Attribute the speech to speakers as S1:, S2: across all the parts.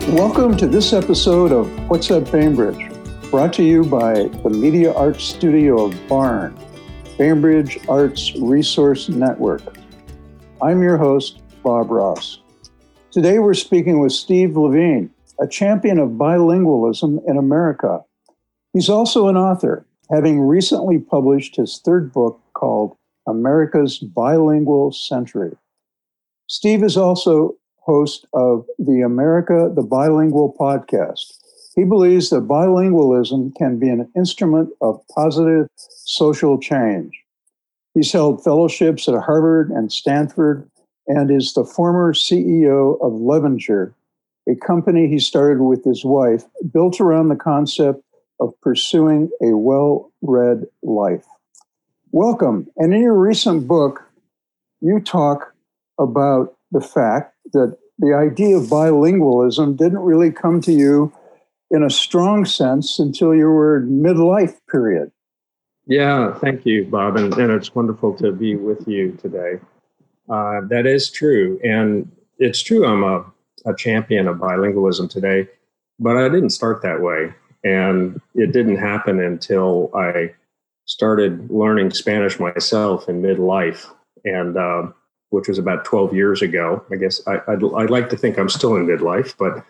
S1: Welcome to this episode of What's Up Bainbridge, brought to you by the Media Arts Studio of BARN, Bainbridge Arts Resource Network. I'm your host, Bob Ross. Today we're speaking with Steve Levine, a champion of bilingualism in America. He's also an author, having recently published his third book called America's Bilingual Century. Steve is also host of the America the Bilingual podcast. He believes that bilingualism can be an instrument of positive social change. He's held fellowships at Harvard and Stanford and is the former CEO of Levenger, a company he started with his wife, built around the concept of pursuing a well-read life. Welcome. And in your recent book, you talk about the fact that the idea of bilingualism didn't really come to you in a strong sense until you were in midlife period.
S2: Yeah, thank you, Bob. And it's wonderful to be with you today. That is true. And it's true I'm a champion of bilingualism today, but I didn't start that way. And it didn't happen until I started learning Spanish myself in midlife, and which was about 12 years ago. I guess I'd like to think I'm still in midlife, but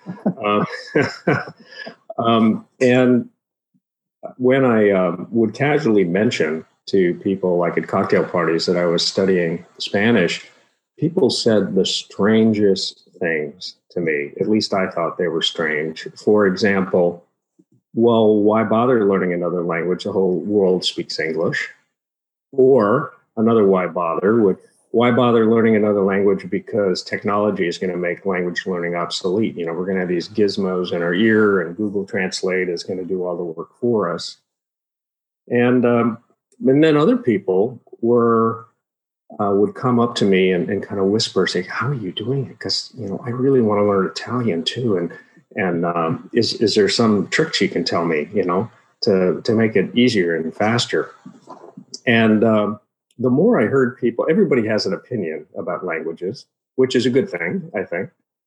S2: and when I would casually mention to people, like at cocktail parties, that I was studying Spanish, people said the strangest things to me. At least I thought they were strange. For example, well, why bother learning another language? The whole world speaks English. Or another why bother learning another language because technology is going to make language learning obsolete. You know, we're going to have these gizmos in our ear and Google Translate is going to do all the work for us. And then other people would come up to me and kind of whisper, say, how are you doing it? Because, you know, I really want to learn Italian too. And is there some trick you can tell me, you know, to make it easier and faster? And the more I heard people, everybody has an opinion about languages, which is a good thing, I think,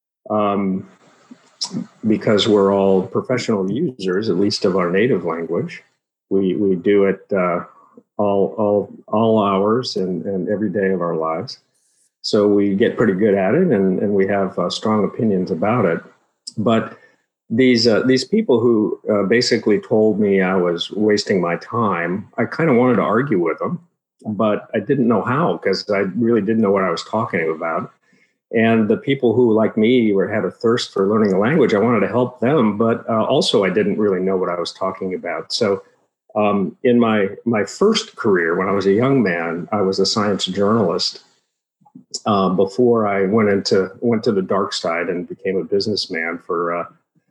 S2: because we're all professional users, at least of our native language. We do it all hours and every day of our lives. So we get pretty good at it, and we have strong opinions about it. But these people who basically told me I was wasting my time, I kind of wanted to argue with them, but I didn't know how, because I really didn't know what I was talking about. And the people who, like me, had a thirst for learning a language, I wanted to help them, but also I didn't really know what I was talking about. So in my first career, when I was a young man, I was a science journalist before I went to the dark side and became a businessman for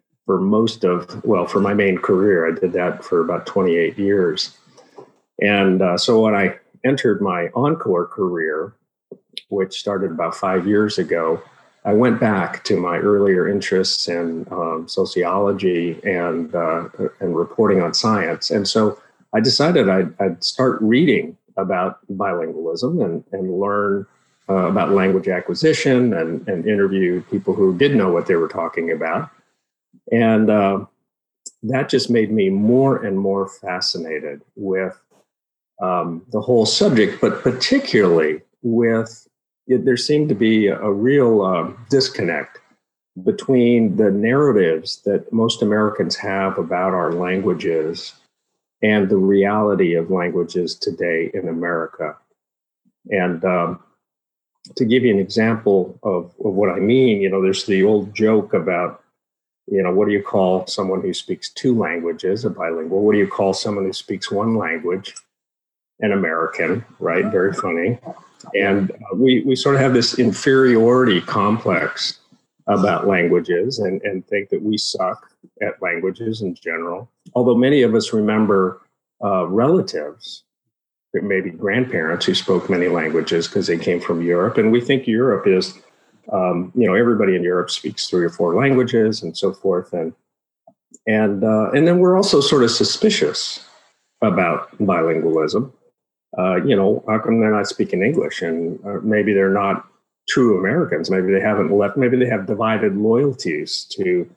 S2: my main career. I did that for about 28 years. And so when I entered my encore career, which started about 5 years ago, I went back to my earlier interests in sociology and reporting on science. And so I decided I'd start reading about bilingualism and learn about language acquisition and interview people who did know what they were talking about. And that just made me more and more fascinated with the whole subject, but particularly with there seemed to be a real disconnect between the narratives that most Americans have about our languages and the reality of languages today in America. And to give you an example of what I mean, you know, there's the old joke about, you know, what do you call someone who speaks two languages, a bilingual? What do you call someone who speaks one language? An American, right? Very funny. And we sort of have this inferiority complex about languages and think that we suck at languages in general. Although many of us remember relatives, maybe grandparents who spoke many languages because they came from Europe. And we think Europe is, everybody in Europe speaks 3 or 4 languages and so forth. And then we're also sort of suspicious about bilingualism. How come they're not speaking English? And maybe they're not true Americans. Maybe they haven't left. Maybe they have divided loyalties to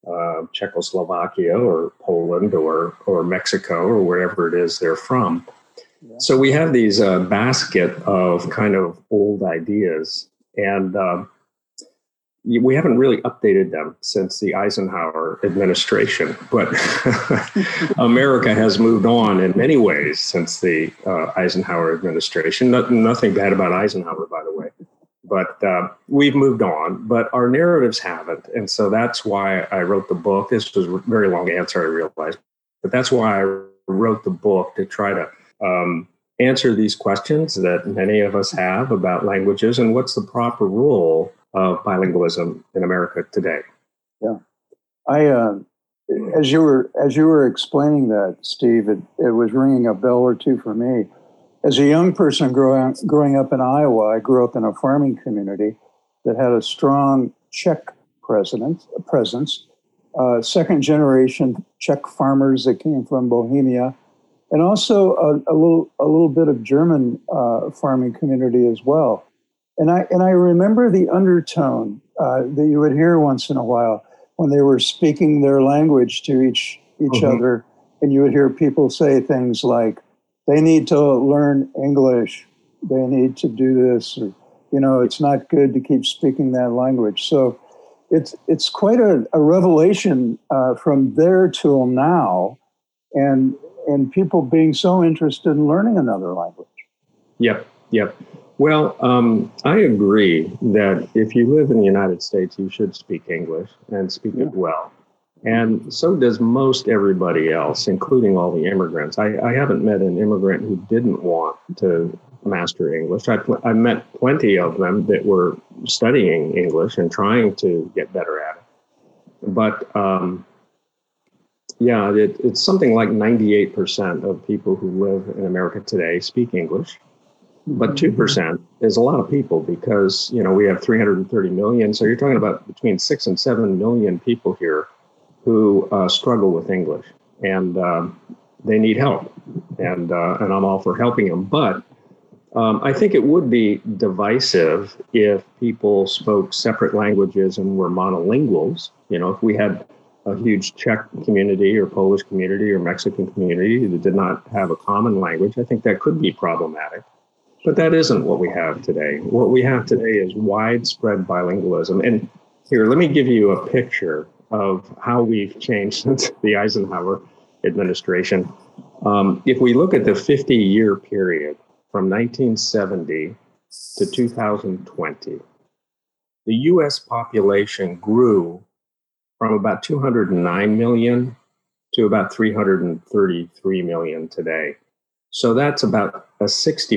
S2: Czechoslovakia or Poland or Mexico or wherever it is they're from. Yeah. So we have these basket of kind of old ideas, and we haven't really updated them since the Eisenhower administration. But America has moved on in many ways since the Eisenhower administration. Nothing bad about Eisenhower, by the way. But we've moved on, but our narratives haven't. And so that's why I wrote the book. This was a very long answer, I realized. But that's why I wrote the book, to try to answer these questions that many of us have about languages and what's the proper role of bilingualism in America today.
S1: Yeah. As you were explaining that, Steve, it was ringing a bell or two for me. As a young person growing up in Iowa, I grew up in a farming community that had a strong Czech presence, second generation Czech farmers that came from Bohemia, and also a little bit of German farming community as well. And I remember the undertone that you would hear once in a while when they were speaking their language to each other, and you would hear people say things like, they need to learn English, they need to do this, or, it's not good to keep speaking that language. So it's quite a revelation from there till now, and people being so interested in learning another language.
S2: Yep. Well, I agree that if you live in the United States, you should speak English and speak it well. And so does most everybody else, including all the immigrants. I haven't met an immigrant who didn't want to master English. I met plenty of them that were studying English and trying to get better at it. But it's something like 98% of people who live in America today speak English. But 2% is a lot of people because, we have 330 million. So you're talking about between 6 and 7 million people here who struggle with English, and they need help, and I'm all for helping them. But I think it would be divisive if people spoke separate languages and were monolinguals. If we had a huge Czech community or Polish community or Mexican community that did not have a common language, I think that could be problematic. But that isn't what we have today. What we have today is widespread bilingualism. And here, let me give you a picture of how we've changed since the Eisenhower administration. If we look at the 50-year period from 1970 to 2020, the U.S. population grew from about 209 million to about 333 million today. So that's about a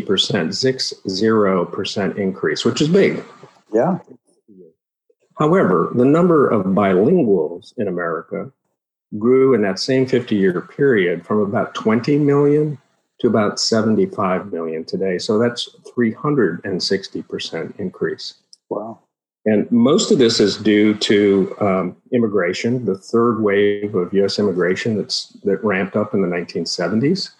S2: 60% increase, which is big.
S1: Yeah.
S2: However, the number of bilinguals in America grew in that same 50-year period from about 20 million to about 75 million today. So that's 360% increase.
S1: Wow.
S2: And most of this is due to immigration, the third wave of U.S. immigration that ramped up in the 1970s.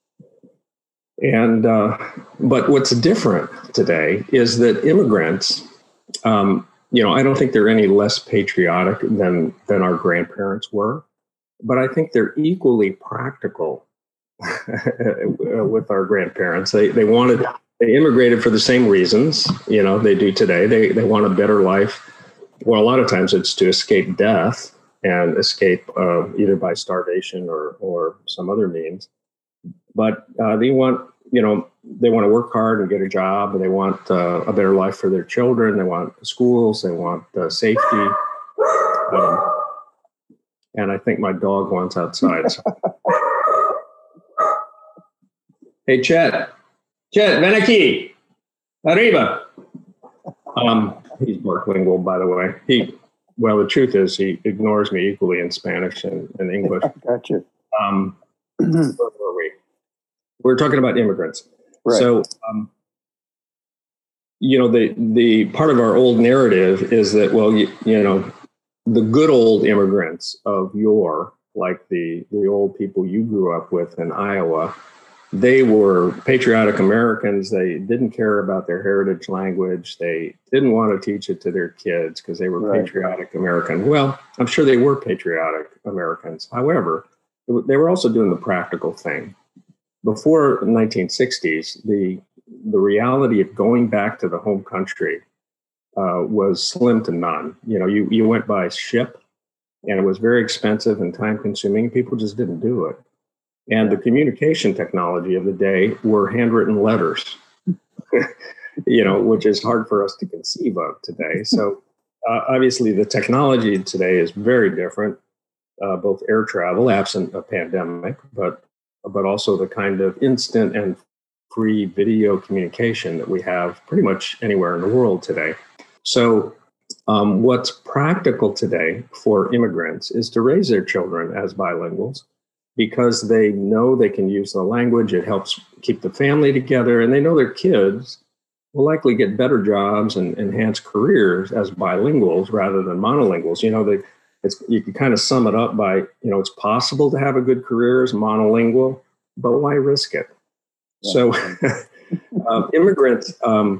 S2: And but what's different today is that immigrants, I don't think they're any less patriotic than our grandparents were, but I think they're equally practical with our grandparents. They immigrated for the same reasons, they do today. They want a better life. Well, a lot of times it's to escape death and escape either by starvation or some other means. But they want to work hard and get a job, and they want a better life for their children. They want schools. They want safety. And I think my dog wants outside. So. Hey, Chet, ven aquí, arriba. He's bilingual, by the way. The truth is he ignores me equally in Spanish and English.
S1: Gotcha.
S2: Where were we? We're talking about immigrants.
S1: Right.
S2: So, the part of our old narrative is that, the good old immigrants of yore, like the old people you grew up with in Iowa, they were patriotic Americans. They didn't care about their heritage language. They didn't want to teach it to their kids because they were patriotic American. Well, I'm sure they were patriotic Americans. However, they were also doing the practical thing. Before the 1960s, the reality of going back to the home country was slim to none. You went by ship, and it was very expensive and time consuming. People just didn't do it. And the communication technology of the day were handwritten letters, which is hard for us to conceive of today. So obviously the technology today is very different, both air travel, absent a pandemic, but also the kind of instant and free video communication that we have pretty much anywhere in the world today. So what's practical today for immigrants is to raise their children as bilinguals, because they know they can use the language. It helps keep the family together, and they know their kids will likely get better jobs and enhance careers as bilinguals rather than monolinguals. You can kind of sum it up by, it's possible to have a good career as monolingual, but why risk it? Yeah. So immigrants,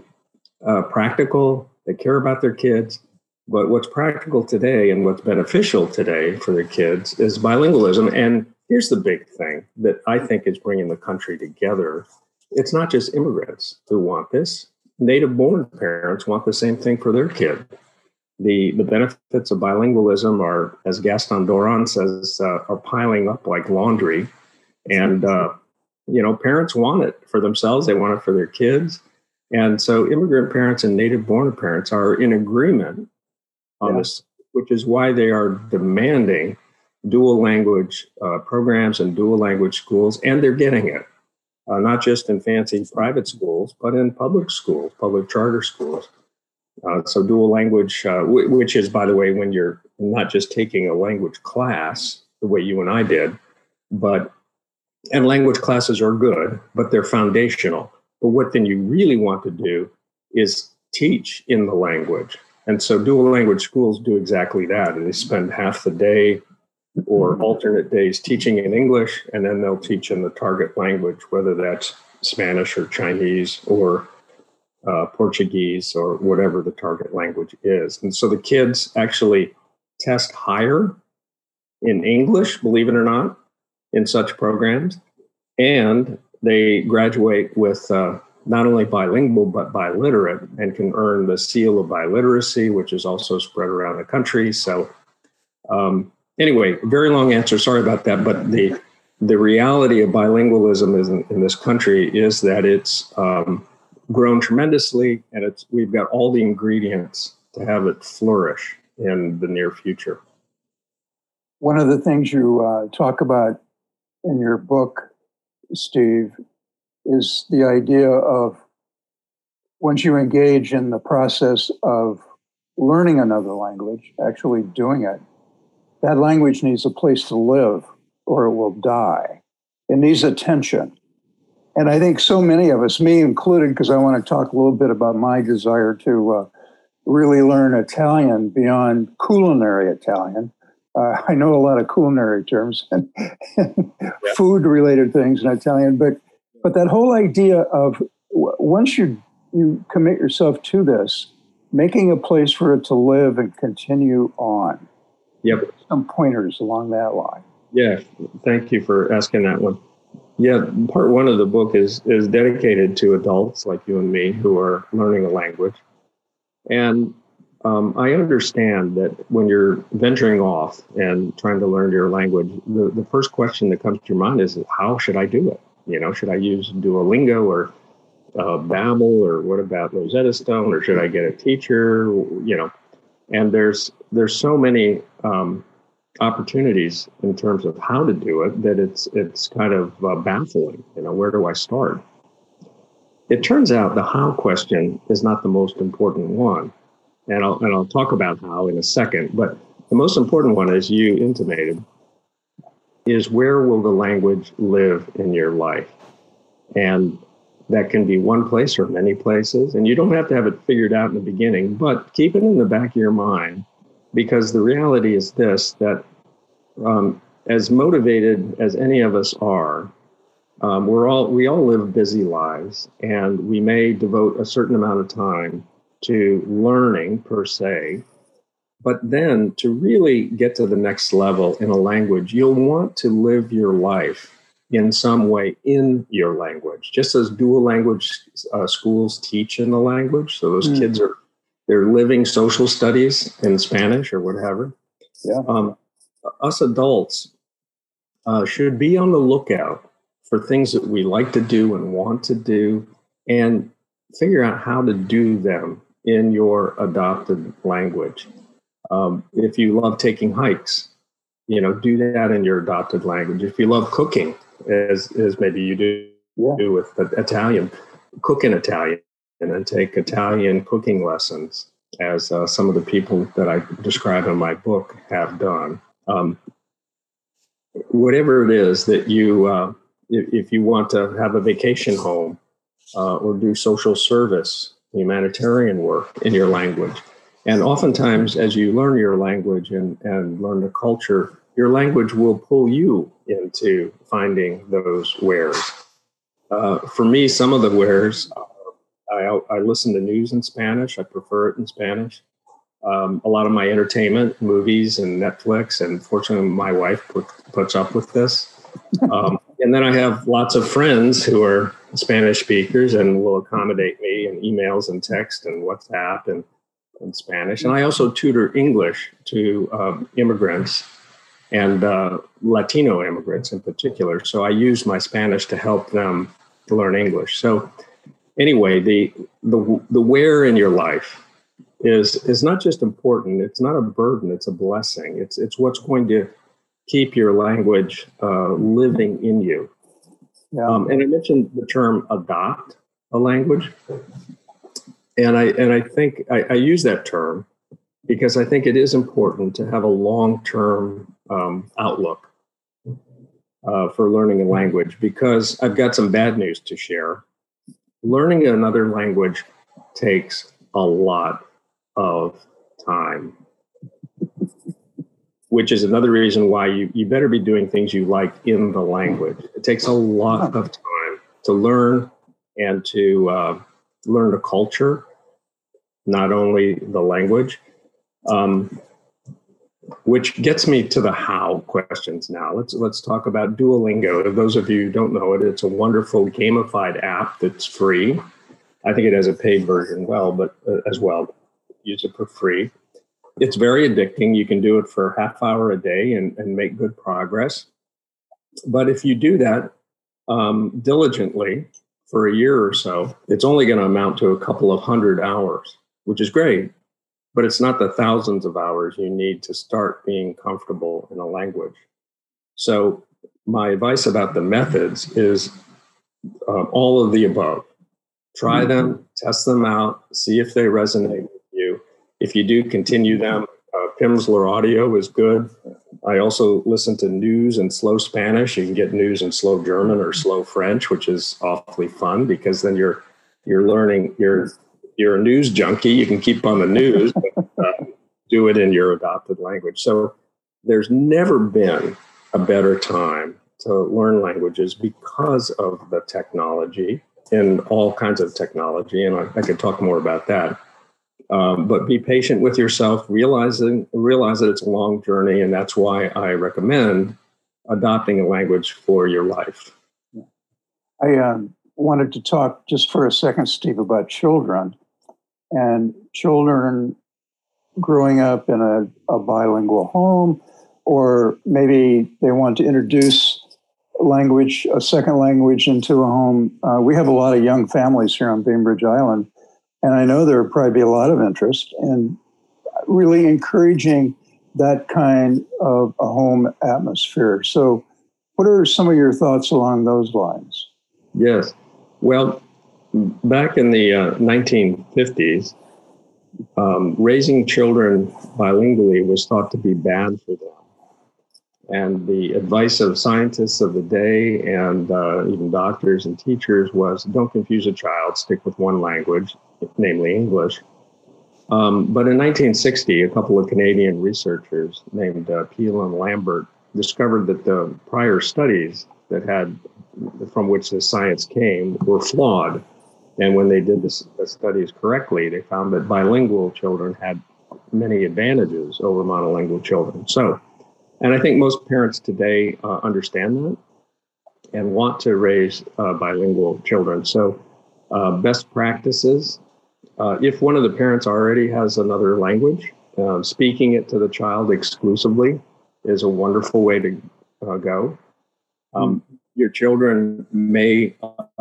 S2: practical, they care about their kids. But what's practical today and what's beneficial today for their kids is bilingualism. And here's the big thing that I think is bringing the country together. It's not just immigrants who want this. Native-born parents want the same thing for their kid. The benefits of bilingualism are, as Gaston Doron says, are piling up like laundry. And, parents want it for themselves. They want it for their kids. And so immigrant parents and native-born parents are in agreement on this, which is why they are demanding dual language programs and dual language schools, and they're getting it, not just in fancy private schools, but in public schools, public charter schools. So dual language, which is, by the way, when you're not just taking a language class the way you and I did, and language classes are good, but they're foundational. But what then you really want to do is teach in the language. And so dual language schools do exactly that. And they spend half the day or alternate days teaching in English, and then they'll teach in the target language, whether that's Spanish or Chinese or Portuguese or whatever the target language is. And so the kids actually test higher in English, believe it or not, in such programs. And they graduate with not only bilingual, but biliterate, and can earn the seal of biliteracy, which is also spread around the country. So anyway, very long answer. Sorry about that. But the reality of bilingualism in this country is that it's grown tremendously, and we've got all the ingredients to have it flourish in the near future.
S1: One of the things you talk about in your book, Steve, is the idea of once you engage in the process of learning another language, actually doing it, that language needs a place to live or it will die. It needs attention. And I think so many of us, me included, because I want to talk a little bit about my desire to really learn Italian beyond culinary Italian. I know a lot of culinary terms and food-related things in Italian, but that whole idea of once you commit yourself to this, making a place for it to live and continue on.
S2: Yep.
S1: Some pointers along that line.
S2: Yeah, thank you for asking that one. Yeah, part one of the book is dedicated to adults like you and me who are learning a language. And I understand that when you're venturing off and trying to learn your language, the first question that comes to your mind is, how should I do it? Should I use Duolingo or Babbel, or what about Rosetta Stone, or should I get a teacher? And there's so many opportunities in terms of how to do it that it's kind of baffling. Where do I start? It turns out the how question is not the most important one, and I'll talk about how in a second. But the most important one, as you intimated, is where will the language live in your life? And that can be one place or many places, and you don't have to have it figured out in the beginning, but keep it in the back of your mind, because the reality is this, that as motivated as any of us are, We all live busy lives, and we may devote a certain amount of time to learning per se. But then to really get to the next level in a language, you'll want to live your life in some way in your language, just as dual language schools teach in the language. So those kids they're living social studies in Spanish or whatever.
S1: Yeah.
S2: Us adults should be on the lookout for things that we like to do and want to do, and figure out how to do them in your adopted language. If you love taking hikes, do that in your adopted language. If you love cooking, as maybe you do with Italian, cook in Italian and take Italian cooking lessons, as some of the people that I describe in my book have done. Whatever it is that you, if you want to have a vacation home or do social service, humanitarian work in your language. And oftentimes, as you learn your language and learn the culture, your language will pull you into finding those wares. For me, some of the wares, I listen to news in Spanish. I prefer it in Spanish. A lot of my entertainment, movies and Netflix, and fortunately my wife puts up with this. And then I have lots of friends who are Spanish speakers and will accommodate me in emails and text and WhatsApp and Spanish. And I also tutor English to immigrants and Latino immigrants in particular. So I use my Spanish to help them to learn English. So anyway, the where in your life is not just important. It's not a burden. It's a blessing. It's what's going to keep your language living in you. Yeah. And I mentioned the term adopt a language. And I think I use that term because I think it is important to have a long-term outlook for learning a language, because I've got some bad news to share. Learning another language takes a lot of time, which is another reason why you better be doing things you like in the language. It takes a lot of time to learn and to learn the culture, not only the language, which gets me to the how questions now. Let's talk about Duolingo. Those of you who don't know it, it's a wonderful gamified app that's free. I think it has a paid version as well. Use it for free. It's very addicting. You can do it for a half hour a day and make good progress. But if you do that diligently for a year or so, it's only going to amount to a couple of 100 hours, which is great, but it's not the thousands of hours you need to start being comfortable in a language. So my advice about the methods is all of the above. Try them, test them out, see if they resonate with you. If you do, continue them. Pimsleur Audio is good. I also listen to news in slow Spanish. You can get news in slow German or slow French, which is awfully fun, because then you're learning. You're a news junkie. You can keep on the news, but do it in your adopted language. So there's never been a better time to learn languages because of the technology and all kinds of technology. And I could talk more about that. But be patient with yourself, realize that it's a long journey, and that's why I recommend adopting a language for your life.
S1: I wanted to talk just for a second, Steve, about children and children growing up in a bilingual home, or maybe they want to introduce a second language into a home. We have a lot of young families here on Bainbridge Island. And I know there will probably be a lot of interest in really encouraging that kind of a home atmosphere. So what are some of your thoughts along those lines?
S2: Yes. Well, back in the 1950s, raising children bilingually was thought to be bad for them. And the advice of scientists of the day and even doctors and teachers was, don't confuse a child, stick with one language, namely English. But in 1960, a couple of Canadian researchers named Peel and Lambert discovered that the prior studies that had from which the science came were flawed. And when they did the studies correctly, they found that bilingual children had many advantages over monolingual children. So, and I think most parents today understand that and want to raise bilingual children. So, best practices, if one of the parents already has another language, speaking it to the child exclusively is a wonderful way to go. Your children may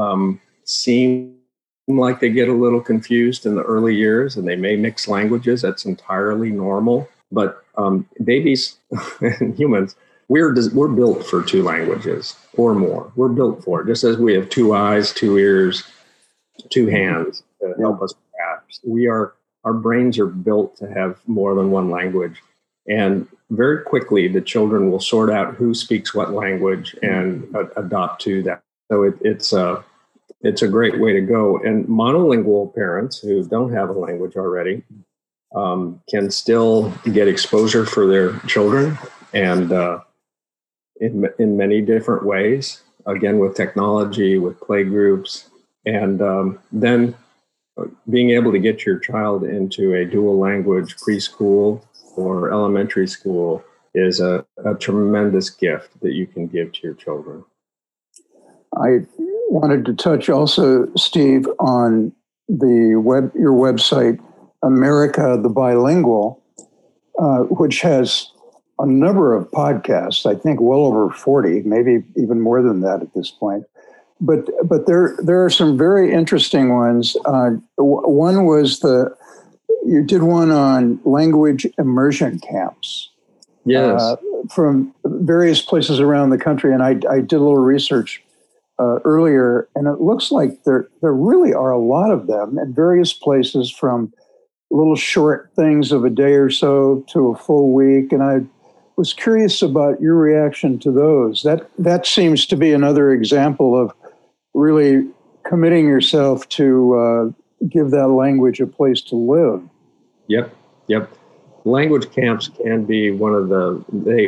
S2: seem like they get a little confused in the early years and they may mix languages. That's entirely normal. But babies and humans, we're built for two languages or more. We're built for it, just as we have two eyes, two ears, two hands to help us grasp. Our brains are built to have more than one language. And very quickly, the children will sort out who speaks what language and adopt to that. So it's a great way to go. And monolingual parents who don't have a language already can still get exposure for their children, and in many different ways, again, with technology, with play groups, and then being able to get your child into a dual language preschool or elementary school is a tremendous gift that you can give to your children.
S1: I wanted to touch also, Steve, on your website, America the Bilingual, which has a number of podcasts, I think well over 40, maybe even more than that at this point. But there are some very interesting ones. One was you did one on language immersion camps.
S2: Yes.
S1: From various places around the country. And I did a little research earlier, and it looks like there really are a lot of them in various places, from little short things of a day or so to a full week. And I was curious about your reaction to those. That seems to be another example of really committing yourself to give that language a place to live.
S2: Yep. Language camps can be one of the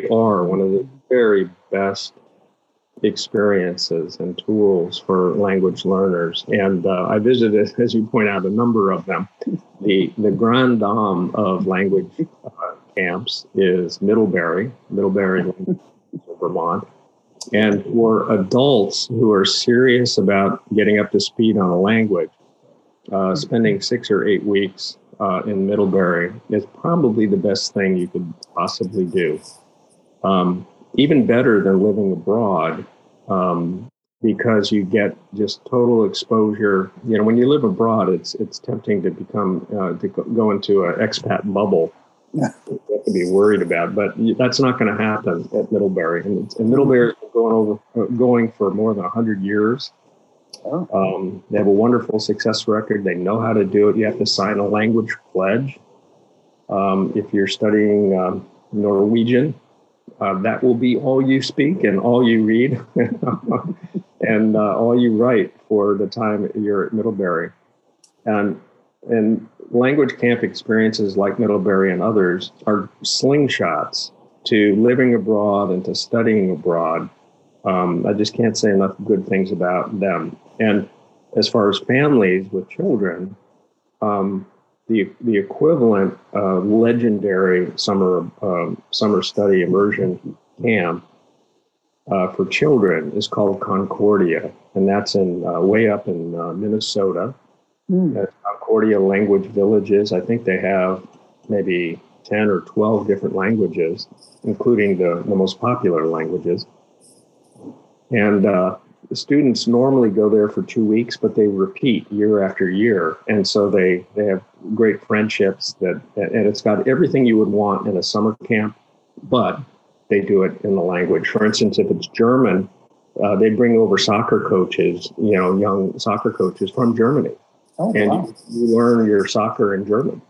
S2: very best experiences and tools for language learners. And I visited, as you point out, a number of them. The grand dame of language camps is Middlebury, Vermont. And for adults who are serious about getting up to speed on a language, spending 6 or 8 weeks in Middlebury is probably the best thing you could possibly do. Even better than living abroad, because you get just total exposure. You know, when you live abroad, it's tempting to become to go into an expat bubble. You have to be worried about, but that's not going to happen at Middlebury. And Middlebury has been going for more than 100 years. They have a wonderful success record. They know how to do it. You have to sign a language pledge. If you're studying Norwegian, that will be all you speak and all you read and all you write for the time you're at Middlebury. And language camp experiences like Middlebury and others are slingshots to living abroad and to studying abroad. I just can't say enough good things about them. And as far as families with children, the equivalent legendary summer study immersion camp for children is called Concordia, and that's in way up in Minnesota. Concordia Language Villages. I think they have maybe 10 or 12 different languages, including the most popular languages. And the students normally go there for 2 weeks, but they repeat year after year. And so they have great friendships and it's got everything you would want in a summer camp, but they do it in the language. For instance, if it's German, they bring over soccer coaches, young soccer coaches from Germany. Oh, and wow. you learn your soccer in German.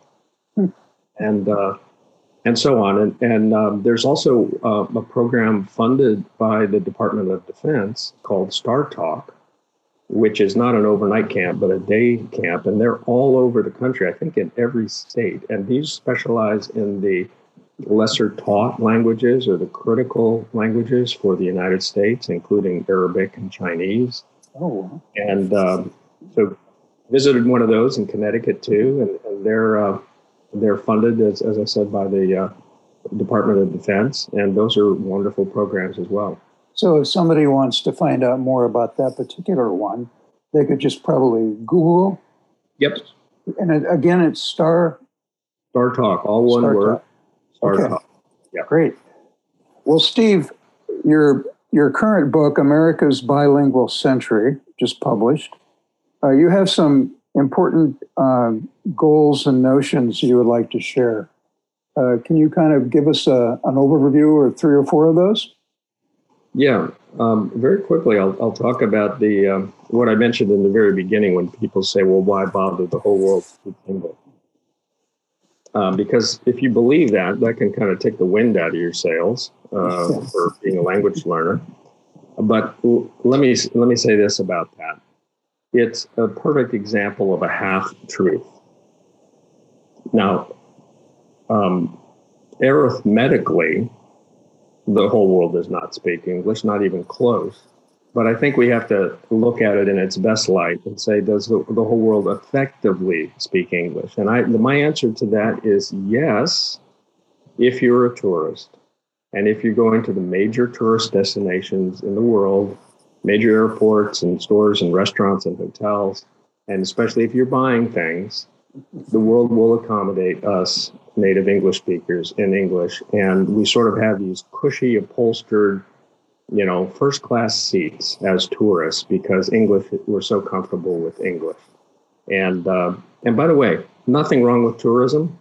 S2: And so on. And there's also a program funded by the Department of Defense called Star Talk, which is not an overnight camp, but a day camp. And they're all over the country, I think in every state. And these specialize in the lesser taught languages or the critical languages for the United States, including Arabic and Chinese.
S1: Oh,
S2: And so visited one of those in Connecticut too, and they're funded, as I said, by the Department of Defense, and those are wonderful programs as well.
S1: so if somebody wants to find out more about that particular one, they could just probably Google.
S2: Yep.
S1: And again, it's Star
S2: Talk, all one
S1: Star
S2: word.
S1: Talk.
S2: Star
S1: Okay.
S2: Talk. Yeah.
S1: Great. Well, Steve, your current book, America's Bilingual Century, just published. You have some important goals and notions you would like to share. Can you kind of give us an overview or 3 or 4 of those?
S2: Yeah. Very quickly, I'll talk about the what I mentioned in the very beginning when people say, "Well, why bother the whole world with English?" Because if you believe that can kind of take the wind out of your sails for being a language learner. But let me say this about that. It's a perfect example of a half truth. Now, arithmetically, the whole world does not speak English, not even close. But I think we have to look at it in its best light and say, does the whole world effectively speak English? And my answer to that is yes, if you're a tourist. And if you're going to the major tourist destinations in the world, major airports and stores and restaurants and hotels, and especially if you're buying things, the world will accommodate us native English speakers in English. And we sort of have these cushy, upholstered, first-class seats as tourists because we're so comfortable with English. And by the way, nothing wrong with tourism.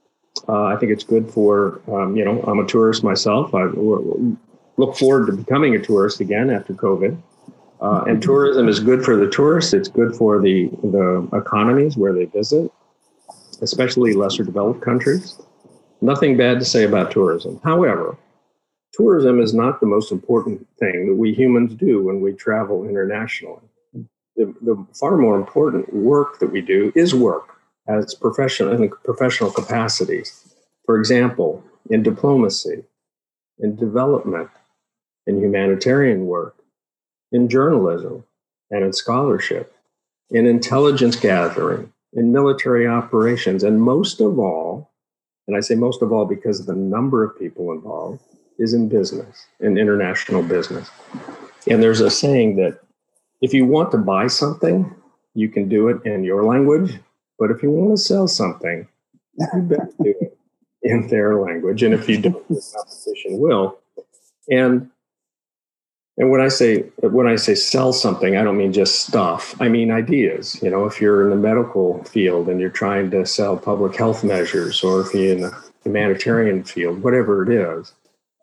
S2: I think it's good for, I'm a tourist myself. I look forward to becoming a tourist again after COVID. And tourism is good for the tourists. It's good for the economies where they visit, especially lesser developed countries. Nothing bad to say about tourism. However, tourism is not the most important thing that we humans do when we travel internationally. The far more important work that we do is work as professional capacities. For example, in diplomacy, in development, in humanitarian work, in journalism, and in scholarship, in intelligence gathering, in military operations, and most of all, and I say most of all because of the number of people involved, is in business, in international business. And there's a saying that if you want to buy something, you can do it in your language, but if you want to sell something, you better do it in their language. And if you don't, the competition will. And when I say sell something, I don't mean just stuff. I mean ideas. If you're in the medical field and you're trying to sell public health measures, or if you're in the humanitarian field, whatever it is,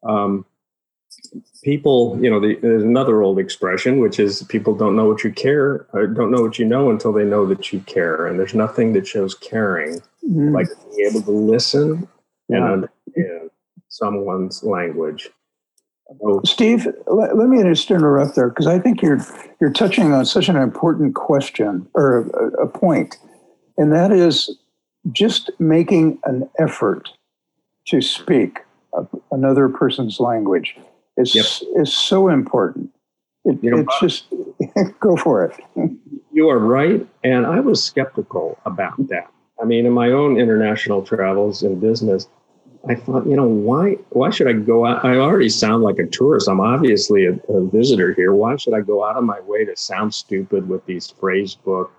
S2: people, there's another old expression, which is people don't know what you care, or don't know what you know until they know that you care. And there's nothing that shows caring like being able to listen and understand someone's language.
S1: Steve, let me just interrupt there, because I think you're touching on such an important question or a point, and that is just making an effort to speak another person's language is so important. It's just go for it.
S2: You are right, and I was skeptical about that. I mean, in my own international travels in business, I thought, why should I go out? I already sound like a tourist. I'm obviously a visitor here. Why should I go out of my way to sound stupid with these phrase book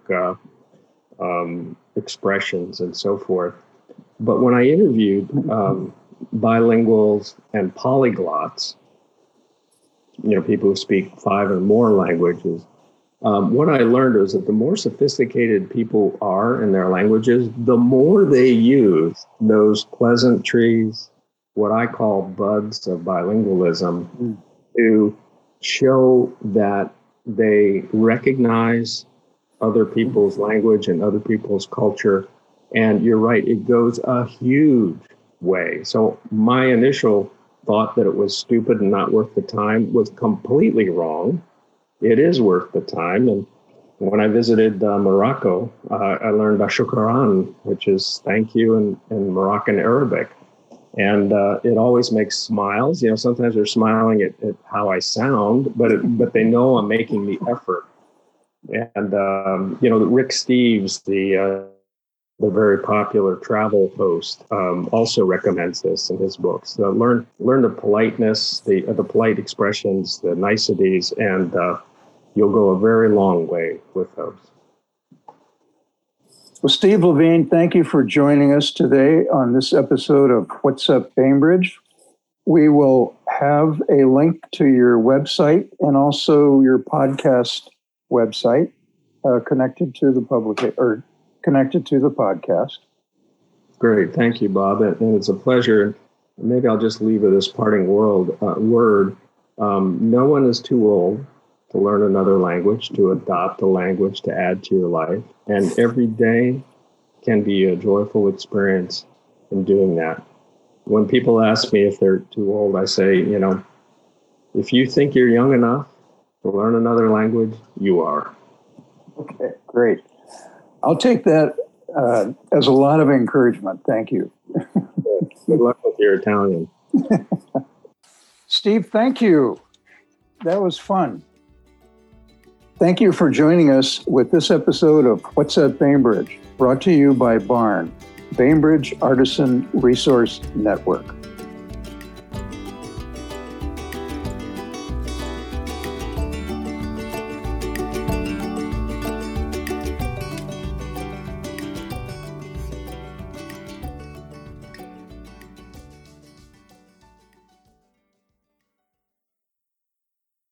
S2: expressions and so forth? But when I interviewed bilinguals and polyglots, people who speak 5 or more languages, what I learned is that the more sophisticated people are in their languages, the more they use those pleasantries, what I call buds of bilingualism, to show that they recognize other people's language and other people's culture. And you're right, it goes a huge way. So my initial thought that it was stupid and not worth the time was completely wrong. It is worth the time. And when I visited Morocco, I learned Shukran, which is thank you in Moroccan Arabic. And it always makes smiles. Sometimes they're smiling at how I sound, but they know I'm making the effort. And Rick Steves, the very popular travel host, also recommends this in his books. Learn the politeness, the polite expressions, the niceties, and you'll go a very long way with those.
S1: Well, Steve Levine, thank you for joining us today on this episode of What's Up Bainbridge. We will have a link to your website and also your podcast website connected to the podcast.
S2: Great. Thank you, Bob. And it's a pleasure. Maybe I'll just leave with this parting word. No one is too old to learn another language, to adopt a language to add to your life. And every day can be a joyful experience in doing that. When people ask me if they're too old, I say, if you think you're young enough to learn another language, you are.
S1: Okay, great. I'll take that as a lot of encouragement. Thank you.
S2: Good luck with your Italian.
S1: Steve, thank you. That was fun. Thank you for joining us with this episode of What's at Bainbridge, brought to you by BARN, Bainbridge Artisan Resource Network.